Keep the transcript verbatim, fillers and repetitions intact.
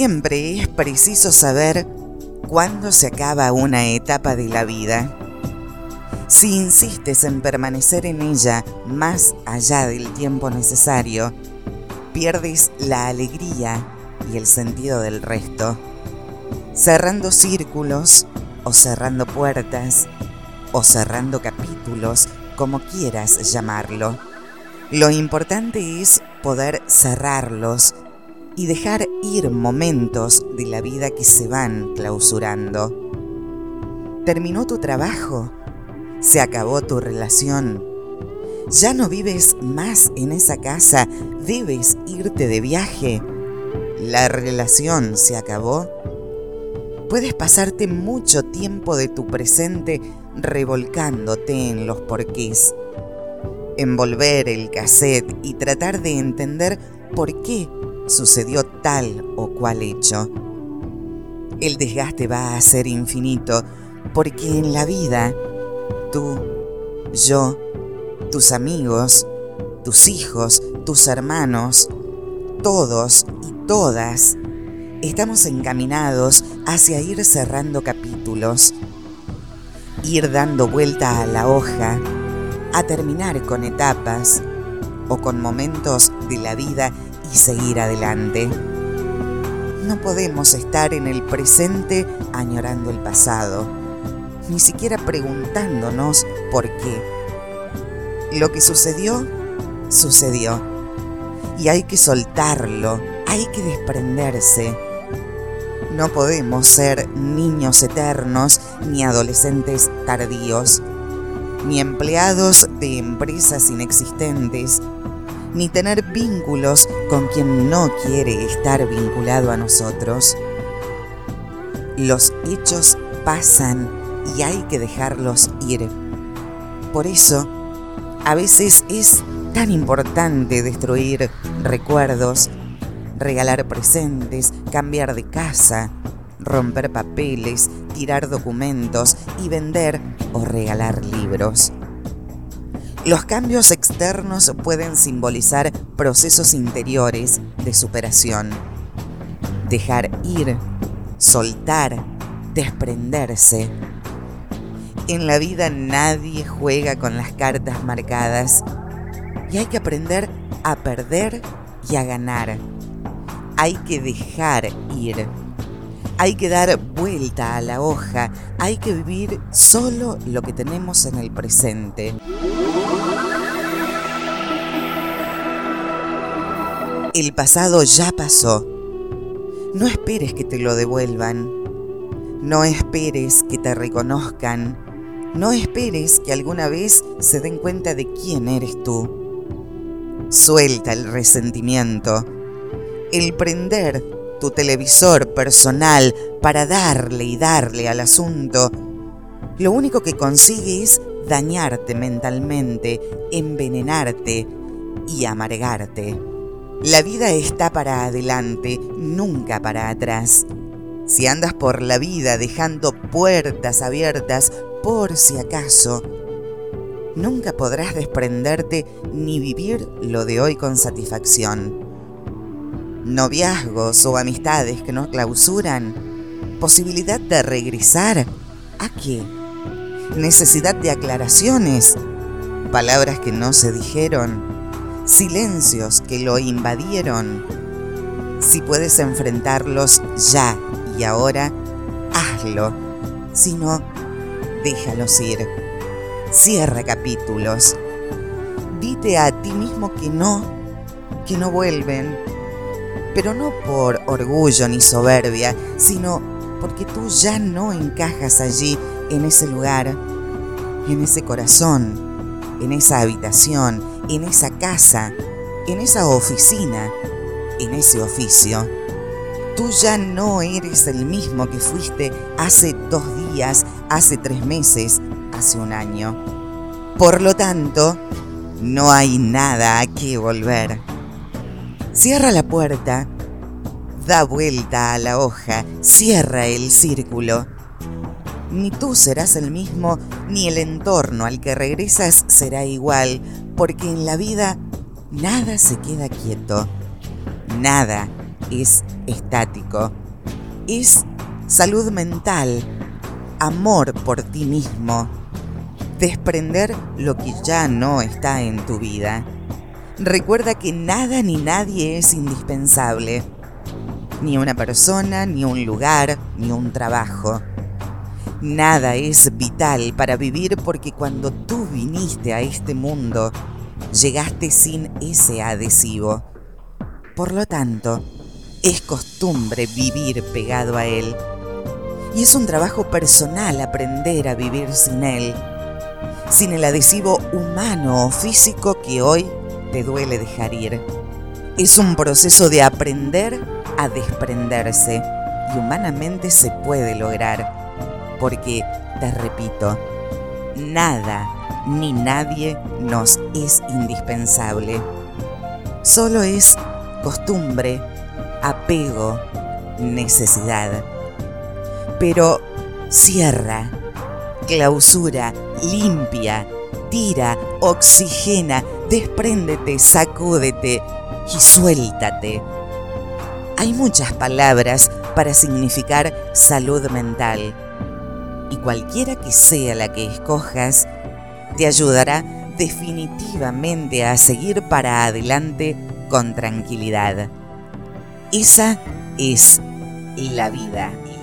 siempre es preciso saber cuándo se acaba una etapa de la vida. Si insistes en permanecer en ella más allá del tiempo necesario, pierdes la alegría y el sentido del resto, cerrando círculos o cerrando puertas o cerrando capítulos, como quieras llamarlo. Lo importante es poder cerrarlos y dejar ir momentos de la vida que se van clausurando. ¿Terminó tu trabajo? ¿Se acabó tu relación? ¿Ya no vives más en esa casa? ¿Debes irte de viaje? ¿La relación se acabó? Puedes pasarte mucho tiempo de tu presente revolcándote en los porqués, envolver el cassette y tratar de entender por qué sucedió tal o cual hecho. El desgaste va a ser infinito, porque en la vida, tú, yo, tus amigos, tus hijos, tus hermanos, todos y todas, estamos encaminados hacia ir cerrando capítulos, ir dando vuelta a la hoja, a terminar con etapas o con momentos de la vida y seguir adelante. No podemos estar en el presente añorando el pasado, ni siquiera preguntándonos por qué. Lo que sucedió, sucedió, y hay que soltarlo, hay que desprenderse. No podemos ser niños eternos ni adolescentes tardíos, ni empleados de empresas inexistentes, ni tener vínculos con quien no quiere estar vinculado a nosotros. Los hechos pasan y hay que dejarlos ir. Por eso, a veces es tan importante destruir recuerdos, regalar presentes, cambiar de casa, romper papeles, tirar documentos y vender o regalar libros. Los cambios externos pueden simbolizar procesos interiores de superación. Dejar ir, soltar, desprenderse. En la vida nadie juega con las cartas marcadas y hay que aprender a perder y a ganar. Hay que dejar ir. Hay que dar vuelta a la hoja. Hay que vivir solo lo que tenemos en el presente. El pasado ya pasó. No esperes que te lo devuelvan. No esperes que te reconozcan. No esperes que alguna vez se den cuenta de quién eres tú. Suelta el resentimiento. El prender tu televisor personal para darle y darle al asunto, lo único que consigue es dañarte mentalmente, envenenarte y amargarte. La vida está para adelante, nunca para atrás. Si andas por la vida dejando puertas abiertas por si acaso, nunca podrás desprenderte ni vivir lo de hoy con satisfacción. Noviazgos o amistades que nos clausuran, posibilidad de regresar. ¿A qué? Necesidad de aclaraciones, palabras que no se dijeron, silencios que lo invadieron. Si puedes enfrentarlos ya y ahora, hazlo. Si no, déjalos ir. Cierra capítulos. Dite a ti mismo que no, que no vuelven. Pero no por orgullo ni soberbia, sino porque tú ya no encajas allí, en ese lugar, en ese corazón, en esa habitación, en esa casa, en esa oficina, en ese oficio. Tú ya no eres el mismo que fuiste hace dos días, hace tres meses, hace un año. Por lo tanto, no hay nada a qué volver. Cierra la puerta, da vuelta a la hoja, cierra el círculo. Ni tú serás el mismo, ni el entorno al que regresas será igual, porque en la vida nada se queda quieto, nada es estático. Es salud mental, amor por ti mismo, desprender lo que ya no está en tu vida. Recuerda que nada ni nadie es indispensable. Ni una persona, ni un lugar, ni un trabajo. Nada es vital para vivir porque cuando tú viniste a este mundo, llegaste sin ese adhesivo. Por lo tanto, es costumbre vivir pegado a él. Y es un trabajo personal aprender a vivir sin él, sin el adhesivo humano o físico que hoy te duele dejar ir. Es un proceso de aprender a desprenderse y humanamente se puede lograr, porque, te repito, nada ni nadie nos es indispensable. Solo es costumbre, apego, necesidad. Pero cierra, clausura, limpia, tira, oxigena, despréndete, sacúdete y suéltate. Hay muchas palabras para significar salud mental, y cualquiera que sea la que escojas, te ayudará definitivamente a seguir para adelante con tranquilidad. Esa es la vida.